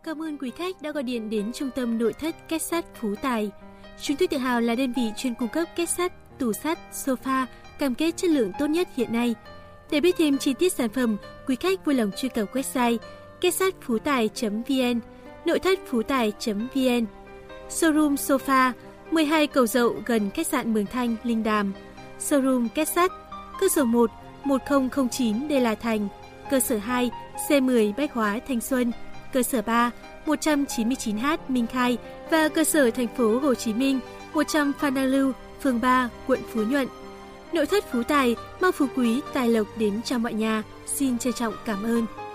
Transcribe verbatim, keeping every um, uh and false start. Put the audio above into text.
Cảm ơn quý khách đã gọi điện đến Trung tâm Nội thất Két Sắt Phú Tài. Chúng tôi tự hào là đơn vị chuyên cung cấp két sắt, tủ sắt, sofa, cam kết chất lượng tốt nhất hiện nay. Để biết thêm chi tiết sản phẩm, quý khách vui lòng truy cập website két sắt phú tài chấm vn, nội thất phú tài chấm vn. Showroom sofa, mười hai Cầu Dậu gần khách sạn Mường Thanh, Linh Đàm. Showroom két sắt, cơ sở một, một không không chín Đê La Thành, cơ sở hai, C mười Bách Hóa, Thanh Xuân, cơ sở ba, một trăm chín mươi chín H Minh Khai và cơ sở thành phố Hồ Chí Minh, một trăm Phan Đăng Lưu, phường ba, quận Phú Nhuận. Nội thất Phú Tài mang phú quý tài lộc đến cho mọi nhà. Xin trân trọng cảm ơn.